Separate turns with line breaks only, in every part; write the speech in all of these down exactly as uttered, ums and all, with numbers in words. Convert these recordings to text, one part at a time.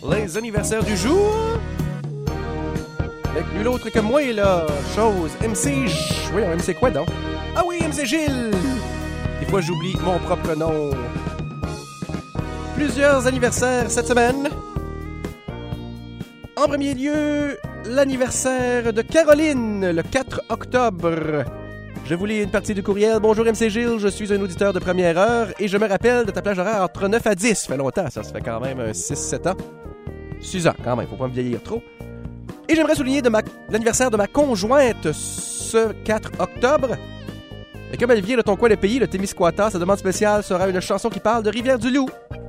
les anniversaires du jour. Avec nul autre que moi, là, chose, M C... Oui, M C quoi, donc? Ah oui, M C Gilles! Des fois, j'oublie mon propre nom. Plusieurs anniversaires cette semaine. En premier lieu, l'anniversaire de Caroline, le quatre octobre. Je vous lis une partie du courriel. Bonjour M C Gilles, je suis un auditeur de première heure et je me rappelle de ta plage horaire entre neuf à dix. Ça fait longtemps, ça, ça fait quand même six sept ans. six ans, quand même, faut pas me vieillir trop. Et j'aimerais souligner de ma, l'anniversaire de ma conjointe ce quatre octobre. Et comme elle vient de ton coin de pays, le Témiscouata, sa demande spéciale sera une chanson qui parle de Rivière-du-Loup.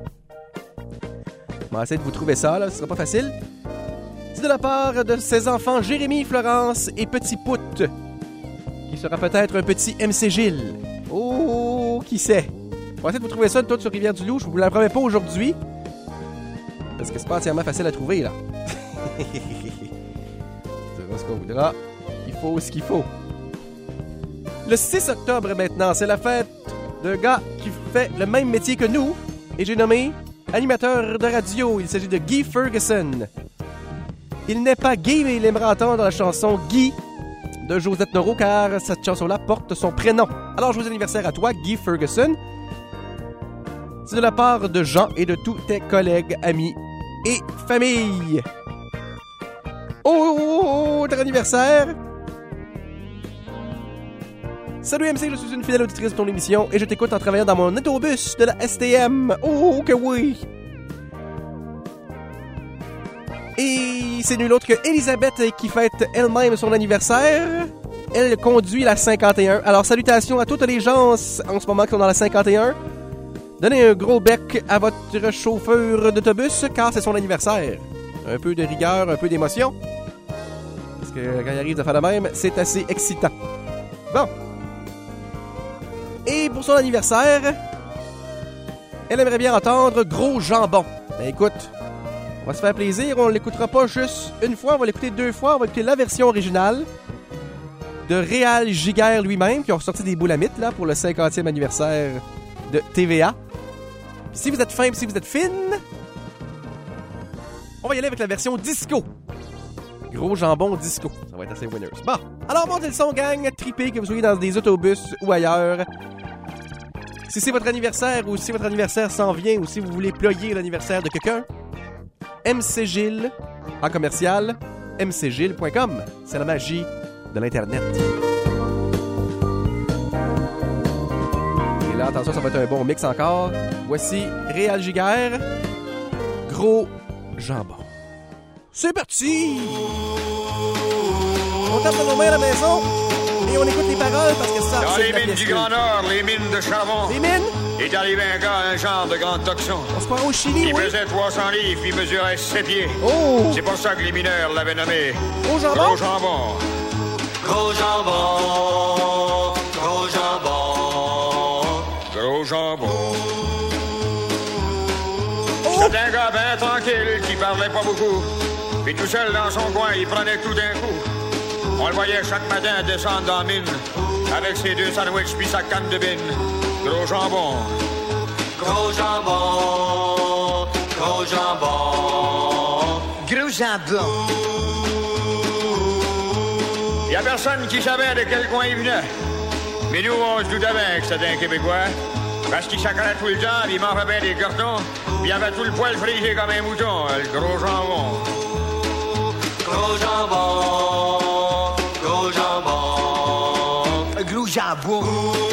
On va essayer de vous trouver ça, là, ce sera pas facile. C'est de la part de ses enfants Jérémy, Florence et Petit Pout, qui sera peut-être un petit M C Gilles. Oh, qui sait? On va essayer de vous trouver ça, tout sur Rivière-du-Loup. Je vous la promets pas aujourd'hui, parce que c'est pas entièrement facile à trouver, là. C'est ce qu'on voudra. Il faut ce qu'il faut. Le six octobre maintenant, c'est la fête d'un gars qui fait le même métier que nous, et j'ai nommé animateur de radio. Il s'agit de Guy Ferguson. Il n'est pas gay, mais il aimerait entendre la chanson Guy de Josette Noro, car cette chanson-là porte son prénom. Alors, joyeux anniversaire à toi, Guy Ferguson. C'est de la part de Jean et de tous tes collègues, amis et famille. Oh, oh, oh, autre anniversaire. Salut M C, je suis une fidèle auditrice de ton émission et je t'écoute en travaillant dans mon autobus de la S T M. Oh, que oui! Et c'est nul autre que Elisabeth qui fête elle-même son anniversaire. Elle conduit la cinquante et un. Alors, salutations à toutes les gens en ce moment qui sont dans la cinquante et un. Donnez un gros bec à votre chauffeur d'autobus car c'est son anniversaire. Un peu de rigueur, un peu d'émotion. Parce que quand il arrive de faire de même, c'est assez excitant. Bon. Et pour son anniversaire, elle aimerait bien entendre Gros Jambon. Ben écoute, on va se faire plaisir. On l'écoutera pas juste une fois, on va l'écouter deux fois. On va écouter la version originale de Réal Giguère lui-même, qui a ressorti des boulamites là, pour le cinquantième anniversaire de T V A. Si vous êtes fin et si vous êtes fine, on va y aller avec la version disco. Gros Jambon disco. Ça va être assez winners. Bon, alors montez le son, gang. Tripez, que vous soyez dans des autobus ou ailleurs. Si c'est votre anniversaire ou si votre anniversaire s'en vient ou si vous voulez ployer l'anniversaire de quelqu'un, M C Gilles en commercial, m c gilles point com. C'est la magie de l'Internet. Et là, attention, ça va être un bon mix encore. Voici Réal Giguère, Gros Jambon. C'est parti! On tape nos mains à la maison et on écoute les paroles parce que ça,
dans
c'est
les
de la
mines du
pièce.
Grand Nord, les mines de charbon.
Les mines?
Est arrivé un gars, un genre de grand toxon.
On se croit au Chili,
Il
oui?
pesait trois cents livres, il mesurait sept pieds.
Oh!
C'est pour ça que les mineurs l'avaient nommé
Gros Jambon?
Gros Jambon.
Gros jambon, gros jambon,
Gros Jambon.
Oh!
C'était un gars ben tranquille qui parlait pas beaucoup. Puis tout seul dans son coin, il prenait tout d'un coup. On le voyait chaque matin descendre dans la mine avec ses deux sandwichs puis sa canne de bine. Gros Jambon.
gros jambon, gros jambon, gros jambon.
Y a personne qui savait de quel coin il venait. Mais nous, on se doutait bien que c'était un Québécois. Parce qu'il sacrait tout le temps, puis il mangeait bien des cartons, puis il avait tout le poil frisé comme un mouton, le Gros Jambon.
Gros jambon, gros jambon, gros jambon.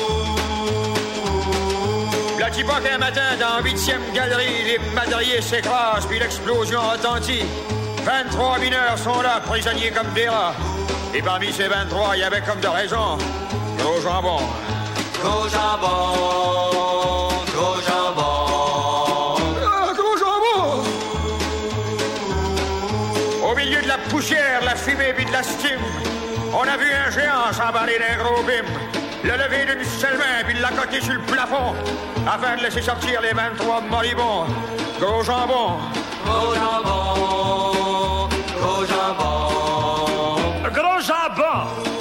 La Tipoc, un matin, dans huitième galerie, les madriers s'écrasent, puis l'explosion retentit. vingt-trois mineurs sont là, prisonniers comme des rats. Et parmi ces vingt-trois, il y avait comme de raison Gros Jambon.
Gros jambon, gros jambon,
Ah, Gros Jambon! Au milieu de la poussière, la fumée puis de la stime, on a vu un géant s'emballer d'un gros bim, le lever d'une seule main puis l'accoter sur le plafond, afin de laisser sortir les vingt-trois moribonds. Gros Jambon.
gros jambon, gros jambon,
Gros Jambon!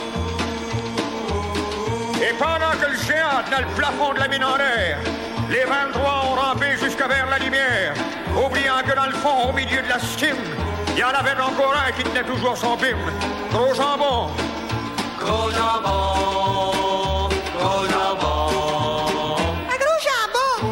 Et pendant que le géant tenait le plafond de la mine en l'air, les vingt-trois ont rampé jusqu'à vers la lumière, oubliant que dans dans le fond, au milieu de la steam, il y en avait encore un qui tenait toujours son bim. Gros jambon.
Gros jambon, gros jambon.
Un gros jambon.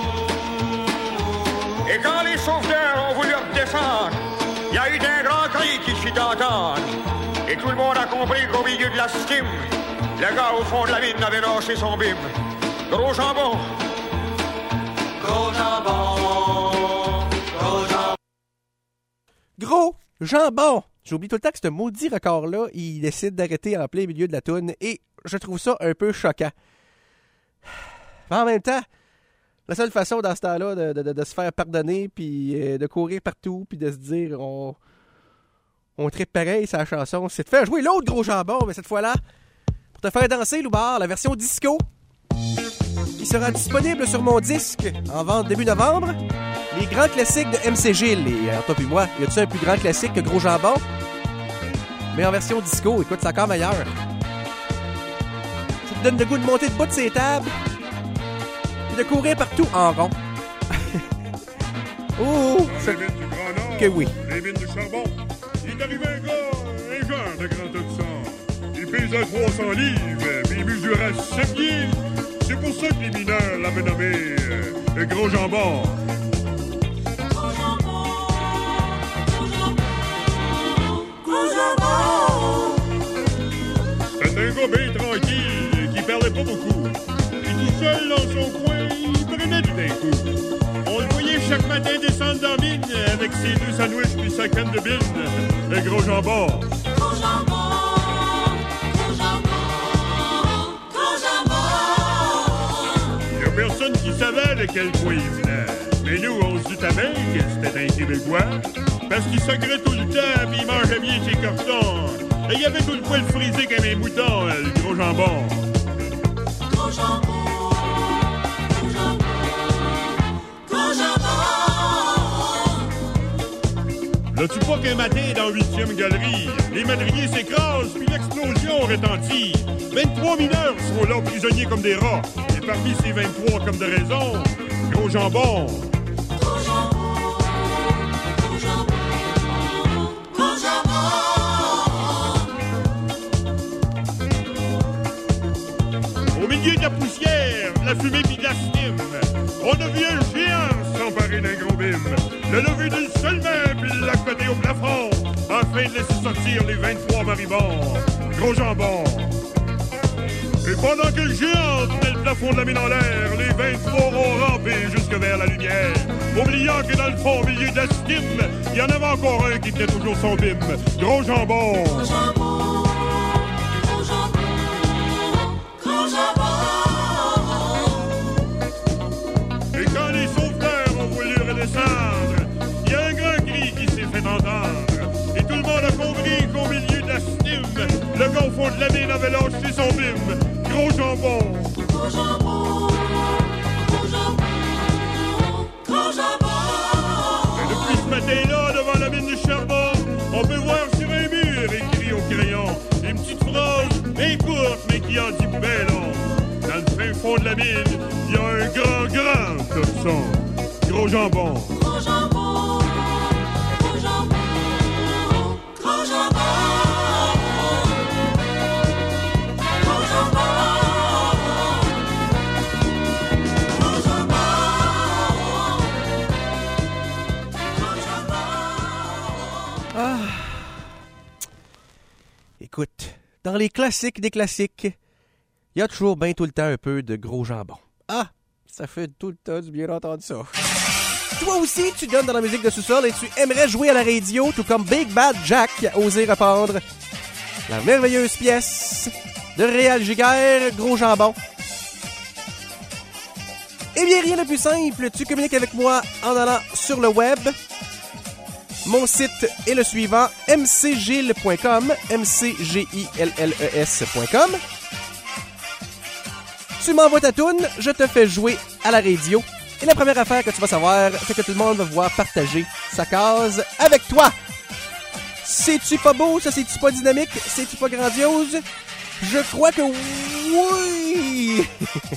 Et quand les sauveteurs ont voulu redescendre, il y a eu un grand cri qui se fit entendre. Et tout le monde a compris qu'au milieu de la steam, le gars au fond de la mine avait lâché son bim. Gros jambon.
Gros jambon, gros jambon.
Gros jambon. J'oublie tout le temps que ce maudit record-là, il décide d'arrêter en plein milieu de la toune et je trouve ça un peu choquant. Mais en même temps, la seule façon dans ce temps-là de, de, de, de se faire pardonner puis euh, de courir partout puis de se dire on, on tripe pareil sa chanson, c'est de faire jouer l'autre gros jambon, mais cette fois-là, pour te faire danser, Loubar, la version disco, qui sera disponible sur mon disque en vente début novembre. Les grands classiques de M C Gilles. Et alors toi puis moi, y a-tu un plus grand classique que Gros Jambon? Mais en version disco, écoute, c'est encore meilleur. Ça te donne le goût de monter debout de ces tables et de courir partout en rond. Oh!
Les mines du Grand Nord,
Que oui.
les mines du charbon. Il est arrivé un gars, un genre de grand tas de sang. Il pesait trois cents livres, puis il mesurait sept pieds. C'est pour ça que les mineurs l'avaient nommé euh, le Gros Jambon. C'était un gars bien tranquille, qui parlait pas beaucoup. Et tout seul dans son coin, il prenait du d'un coup. On le voyait chaque matin descendre dans la mine avec ses deux sandwichs puis sa canne de bine. Le Gros Jambon.
Gros jambon. Gros jambon. Gros jambon.
Y a personne qui savait de quel coin il venait. Mais nous, on se doutait bien que c'était un Québécois. Parce qu'il sacrait tout le temps puis il mangeait bien ses cartons. Et il y avait tout le poil frisé comme un mouton, le Gros Jambon.
Gros jambon. Gros jambon. Gros jambon.
L'as-tu pas qu'un matin, dans la huitième galerie, les madriers s'écrasent, puis l'explosion retentit. vingt-trois mineurs sont là, prisonniers comme des rats. Et parmi ces vingt-trois, comme de raison, Gros Jambon.
Gros jambon. Gros jambon. Gros jambon.
Au milieu de la poussière, de la fumée pis de la steam, on a vu un géant s'emparer d'un gros bim. Le lever d'une seule main, puis l'accoter au plafond, afin de laisser sortir les vingt-trois maribonds. Gros Jambon. Et pendant que le géant tenait le plafond de la mine en l'air, les vingt-trois ont rampé jusque vers la lumière. Oubliant que dans le fond, au milieu de la steam, il y en avait encore un qui tenait toujours son bim. Gros Jambon.
Gros jambon. Gros jambon. Gros jambon.
Et quand les sauveteurs ont voulu redescendre, il y a un grand cri qui s'est fait entendre. Et tout le monde a compris qu'au milieu de la steam, le gars au fond de la mine avait lâché son bim. Gros Jambon.
Gros jambon. Gros jambon. Gros jambon.
Et depuis ce matin-là, devant la mine de charbon, on peut voir sur un mur écrit au crayon une petite phrase bien courte, mais qui en dit bien long. Dans le fin fond de la mine, il y a un grand, grand torchon. Gros Jambon.
Gros jambon. Gros jambon. Gros jambon. Gros jambon. Gros jambon. Gros jambon.
Ah. Écoute, dans les classiques des classiques, il y a toujours bien tout le temps un peu de Gros Jambon. Ah, ça fait tout le temps du bien entendu ça. Toi aussi, tu donnes dans la musique de sous-sol et tu aimerais jouer à la radio, tout comme Big Bad Jack a osé reprendre la merveilleuse pièce de Réal Giguère, Gros Jambon. Eh bien, rien de plus simple, tu communiques avec moi en allant sur le web. Mon site est le suivant, m c gilles point com, m c g i l l e s point com. Tu m'envoies ta toune, je te fais jouer à la radio. Et la première affaire que tu vas savoir, c'est que tout le monde va pouvoir partager sa case avec toi. C'est-tu pas beau, ça? C'est-tu pas dynamique? C'est-tu pas grandiose? Je crois que oui!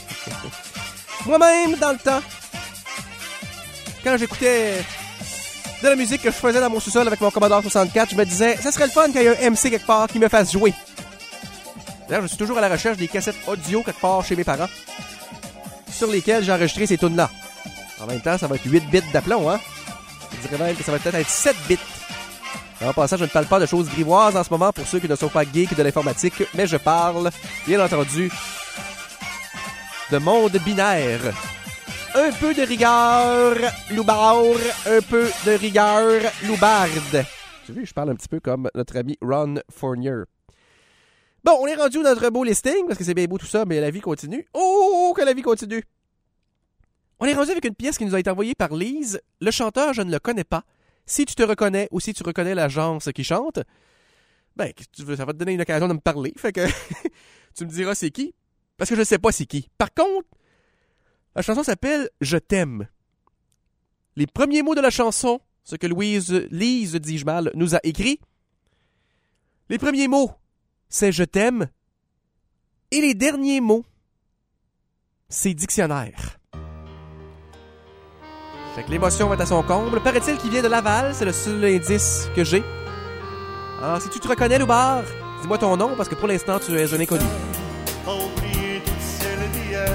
Moi-même, dans le temps, quand j'écoutais de la musique que je faisais dans mon sous-sol avec mon Commodore soixante-quatre, je me disais, ça serait le fun qu'il y ait un M C quelque part qui me fasse jouer. D'ailleurs, je suis toujours à la recherche des cassettes audio quelque part chez mes parents, sur lesquelles j'ai enregistré ces tunes-là. En même temps, ça va être huit bits d'aplomb, hein? Je dirais même que ça va peut-être être sept bits. En passant, je ne parle pas de choses grivoises en ce moment pour ceux qui ne sont pas geeks de l'informatique, mais je parle, bien entendu, de monde binaire. Un peu de rigueur, loubarde, un peu de rigueur, loubarde. Tu as vu, je parle un petit peu comme notre ami Ron Fournier. Bon, on est rendu à notre beau listing, parce que c'est bien beau tout ça, mais la vie continue. Oh, que la vie continue! On est rendu avec une pièce qui nous a été envoyée par Lise. Le chanteur, je ne le connais pas. Si tu te reconnais ou si tu reconnais l'agence qui chante, ben, tu veux, ça va te donner une occasion de me parler. Fait que tu me diras c'est qui, parce que je ne sais pas c'est qui. Par contre, la chanson s'appelle « Je t'aime ». Les premiers mots de la chanson, ce que Louise, Lise, dis-je mal, nous a écrit. Les premiers mots, c'est « Je t'aime ». Et les derniers mots, c'est « dictionnaire ». Fait que l'émotion va être à son comble. Paraît-il qu'il vient de Laval, c'est le seul indice que j'ai. Alors, si tu te reconnais, Loubar, dis-moi ton nom, parce que pour l'instant, tu es un inconnu.
Pas oublier toutes celles d'hier.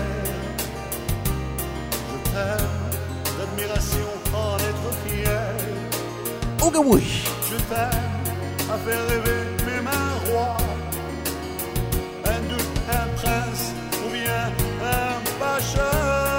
Je t'aime, l'admiration en être fier.
Oh que oui!
Je t'aime, à faire rêver même un roi. Un doute, un prince, ou bien un pacha.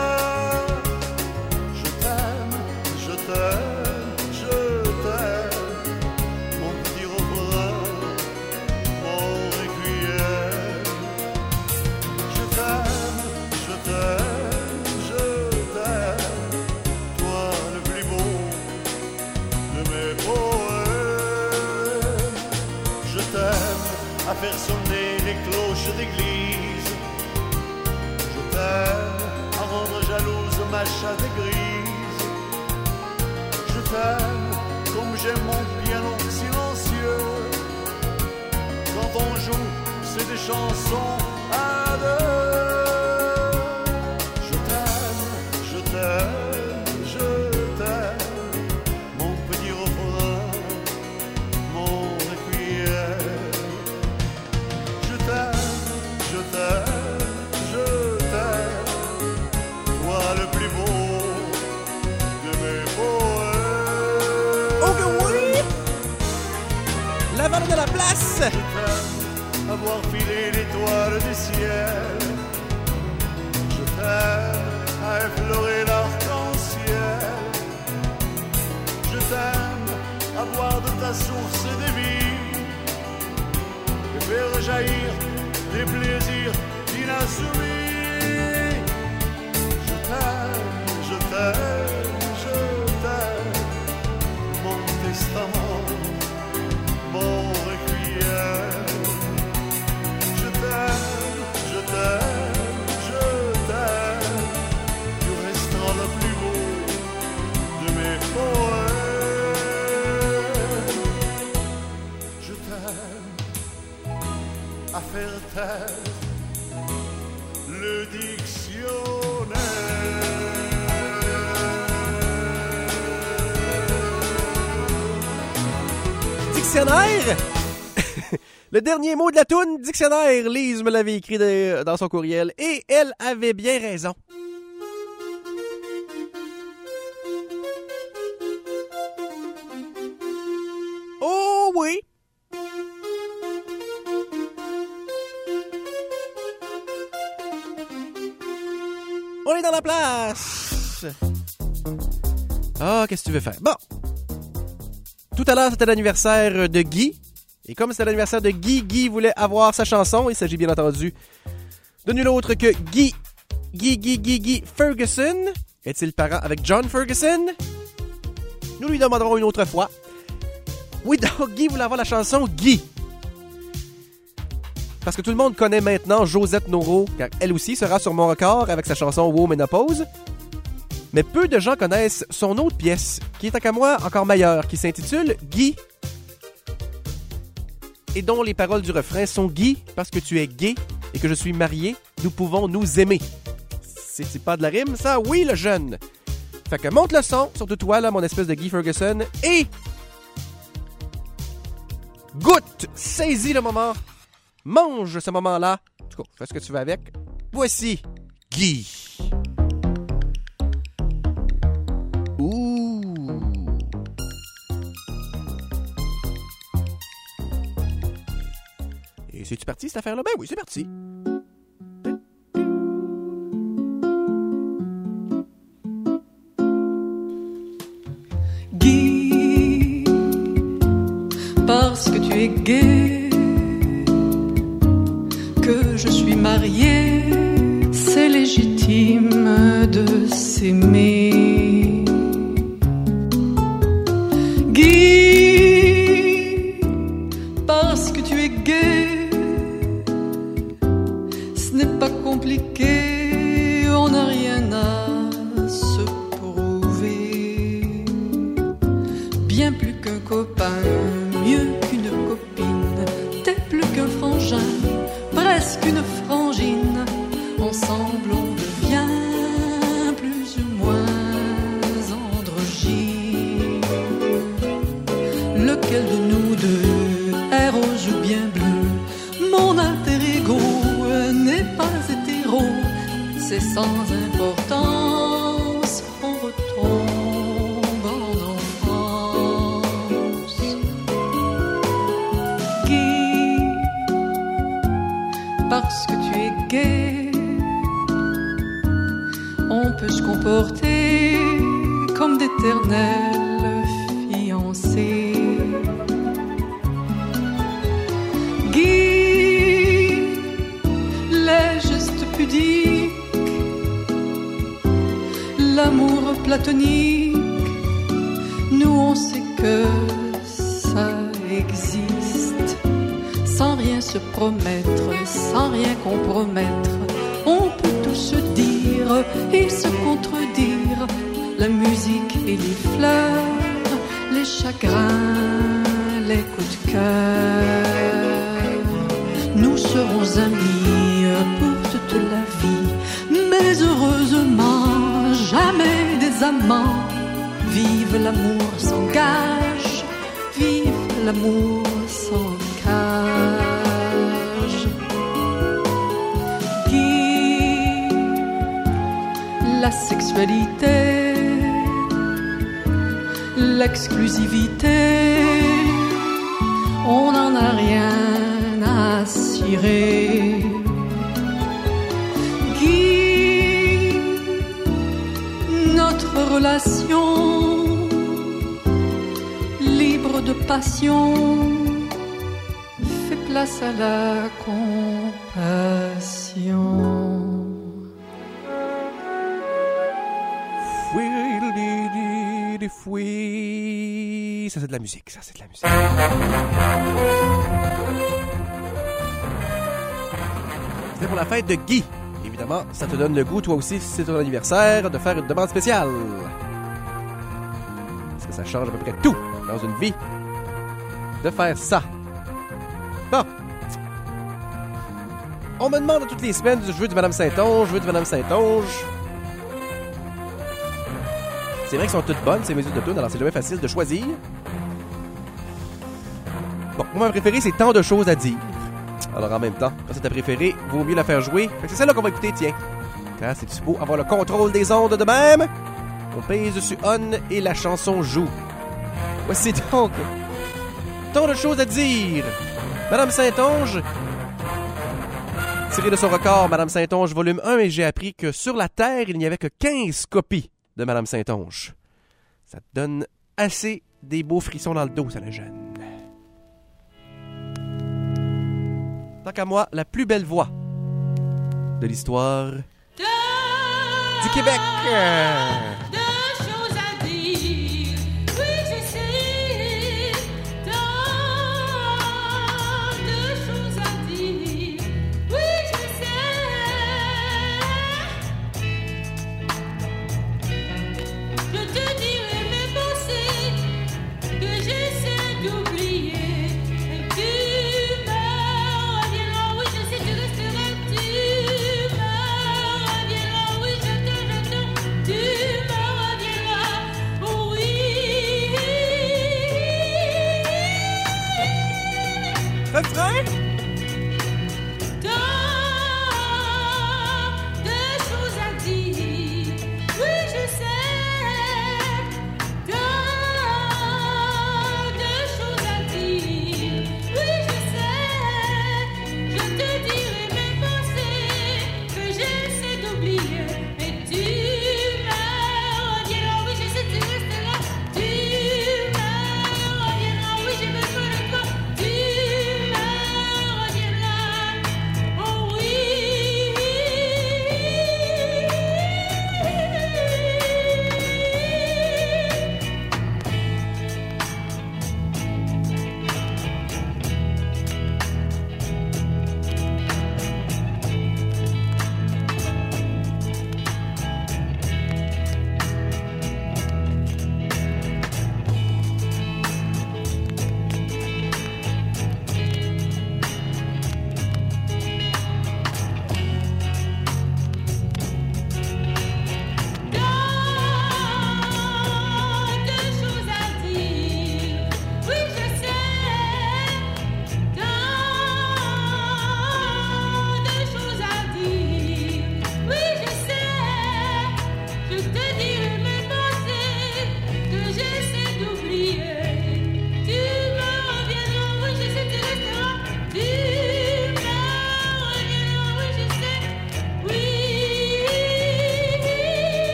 Je t'aime, je t'aime, je t'aime. Mon petit refrain, mon requiem. Je t'aime, je t'aime, je t'aime. Toi le plus beau de mes poèmes. Je t'aime à faire sonner les cloches d'église. Je t'aime à rendre jalouse ma chatte grise. Je t'aime comme j'aime mon piano silencieux. Quand on joue, c'est des chansons à deux. Je t'aime, je t'aime, je t'aime. Mon petit refrain, mon requiem. Je t'aime, je t'aime, je t'aime. Toi le plus beau de mes poèmes.
Oh que oui! Laval de la place!
Je t'aime avoir filé l'étoile du ciel. Je t'aime à effleurer l'arc-en-ciel. Je t'aime à boire de ta source de vie et faire jaillir des plaisirs inassouvis. Je t'aime, je t'aime, je t'aime. Mon testament, mon requiem. Je t'aime, je t'aime, je t'aime. Tu resteras le plus beau de mes poèmes. Je t'aime à faire taire le dictionnaire.
Dictionnaire? Le dernier mot de la toune, dictionnaire. Lise me l'avait écrit de- dans son courriel et elle avait bien raison. Oh oui! On est dans la place! Ah, qu'est-ce que tu veux faire? Bon! Tout à l'heure, c'était l'anniversaire de Guy. Et comme c'était l'anniversaire de Guy, Guy voulait avoir sa chanson. Il s'agit bien entendu de nul autre que Guy. Guy, Guy, Guy, Guy Ferguson. Est-il parent avec John Ferguson? Nous lui demanderons une autre fois. Oui, donc Guy voulait avoir la chanson Guy. Parce que tout le monde connaît maintenant Josette Noro, car elle aussi sera sur mon record avec sa chanson Wow Ménopause. Mais peu de gens connaissent son autre pièce, qui est tant qu'à moi encore meilleure, qui s'intitule Guy. Et dont les paroles du refrain sont Guy, parce que tu es gay et que je suis marié, nous pouvons nous aimer. C'est pas de la rime, ça? Oui, le jeune! Fait que monte le son, surtout toi, là, mon espèce de Guy Ferguson, et goûte, saisis le moment, mange ce moment-là. En tout cas, fais ce que tu veux avec. Voici Guy. Ouh. Et c'est-tu parti, cette affaire-là? Ben oui, c'est parti.
Guy, parce que tu es gai, que je suis mariée, c'est légitime de s'aimer. Guy, parce que tu es gai, ce n'est pas compliqué, on n'a rien à se prouver. Bien plus qu'un copain, mieux qu'une copine, t'es plus qu'un frangin, presque une frangine. Ensemble on devient plus ou moins androgyne. Lequel de nous deux est rose ou bien bleu? Mon alter ego n'est pas hétéro, c'est sans importance, on retombe en enfance. Guy, parce que tu es gai, on peut se comporter comme d'éternels fiancés. Guy, les gestes pudiques, l'amour platonique, nous on sait que ça existe. Sans rien se promettre, sans rien compromettre, on peut tout se dire et se contredire. La musique et les fleurs, les chagrins, les coups de cœur. Nous serons amis pour toute la vie, mais heureusement jamais des amants. Vive l'amour sans gage, vive l'amour sans cage. Qui la sexualité, l'exclusivité, on n'en a rien à cirer. Guy, notre relation, libre de passion, fait place à la compassion.
Fouille. Ça c'est de la musique, ça c'est de la musique. C'était pour la fête de Guy. Évidemment, ça te donne le goût, toi aussi, si c'est ton anniversaire, de faire une demande spéciale. Parce que ça change à peu près tout dans une vie de faire ça. Bon. On me demande toutes les semaines, je veux du Madame Saint-Onge, je veux du Madame Saint-Onge. C'est vrai qu'elles sont toutes bonnes, ces mesures de tune, alors c'est jamais facile de choisir. Bon, moi, ma préférée, c'est tant de choses à dire. Alors, en même temps, quand c'est ta préférée, vaut mieux la faire jouer. Fait que c'est celle-là qu'on va écouter, tiens. Quand c'est beau avoir le contrôle des ondes de même, on pèse sur on et la chanson joue. Voici donc tant de choses à dire. Madame Saint-Onge, tiré de son record, Madame Saint-Onge, volume un, et j'ai appris que sur la Terre, il n'y avait que quinze copies de Madame Saint-Onge. Ça te donne assez des beaux frissons dans le dos, ça, la jeune. Tant qu'à moi, la plus belle voix de l'histoire du Québec.
Deux choses à dire, oui je sais. Tant de choses à dire, oui je sais. Je te dirai mes pensées que j'essaie d'oublier. Et tu me reviendras, oui je sais, tu resteras, tu me reviendras, oui je te, je te, tu me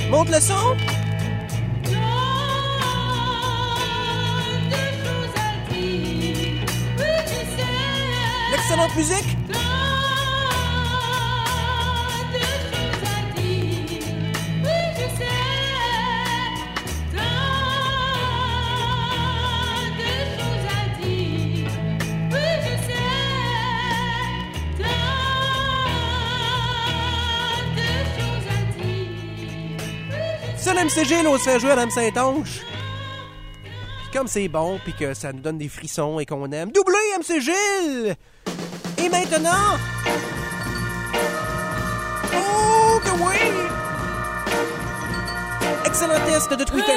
Monte le son. L'excellente musique. Ça, l'M C G, là, on se fait jouer à l'M Saint-Onge. Puis comme c'est bon, puis que ça nous donne des frissons et qu'on aime. Doublé, M C Gilles! Et maintenant... Oh, que oui! Excellent test de Twitter.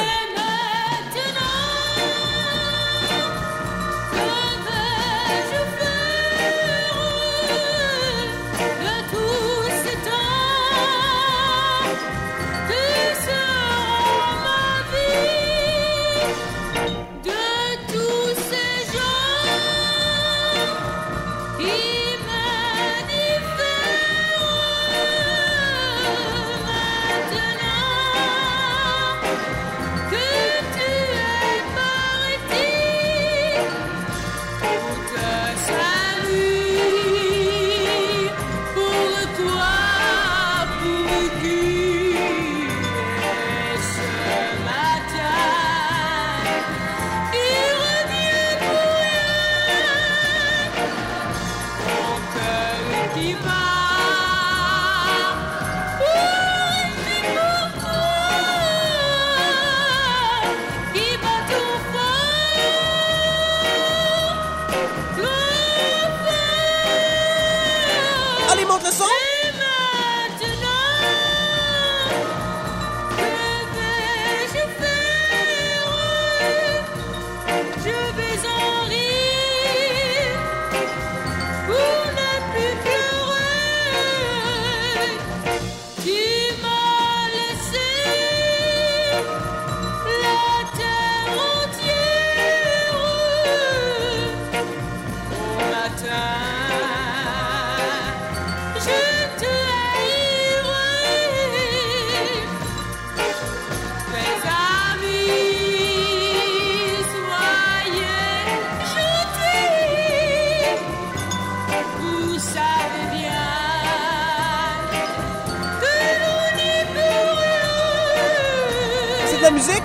La musique.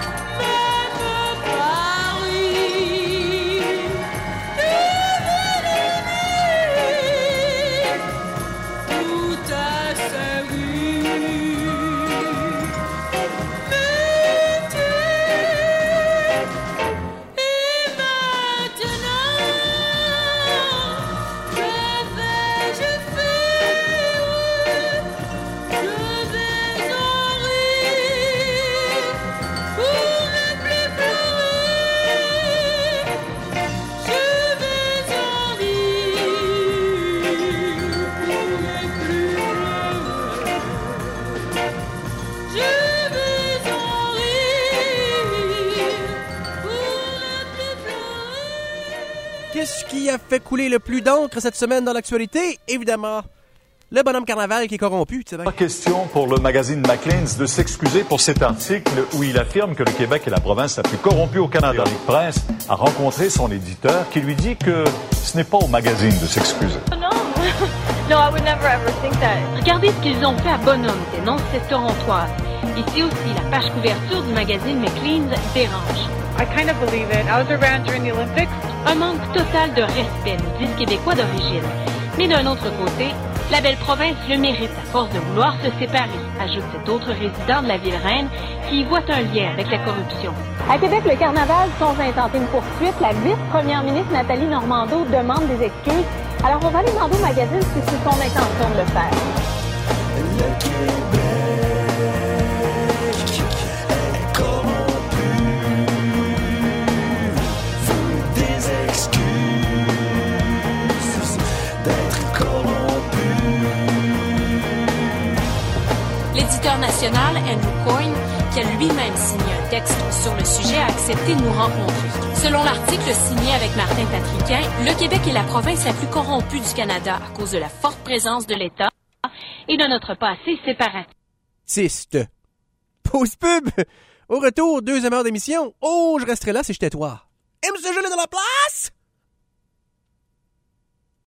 Qu'est-ce qui a fait couler le plus d'encre cette semaine dans l'actualité? Évidemment, le bonhomme Carnaval qui est corrompu. Tu sais bien.
Pas question pour le magazine Maclean's de s'excuser pour cet article où il affirme que le Québec est la province la plus corrompue au Canada. Le Prince a rencontré son éditeur qui lui dit que ce n'est pas au magazine de s'excuser.
Non, no, I would never ever think that. Regardez ce qu'ils ont fait à Bonhomme, dénonce cette Torontoise. Ici aussi, la page couverture du magazine Maclean's dérange.
I kind of believe it. I was around during the Olympics.
Un manque total de respect, nous disent Québécois d'origine. Mais d'un autre côté, la belle province le mérite à force de vouloir se séparer, ajoute cet autre résident de la ville reine qui y voit un lien avec la corruption.
À Québec, le carnaval songe à intenter une poursuite. La vice-première ministre Nathalie Normando demande des excuses. Alors, on va aller demander au magazine si c'est son intention de le faire.
Le Québec est corrompu, veut des excuses d'être corrompu.
L'éditeur national, Andrew Coyne, qui a lui-même signé un texte sur le sujet, a accepté de nous rencontrer. Selon l'article signé avec Martin Patriquin, le Québec est la province la plus corrompue du Canada à cause de la forte présence de l'État et de notre passé séparatiste.
Pause pub! Au retour, deuxième heure d'émission. Oh, je resterai là si j'étais toi. M C Gelé de la place!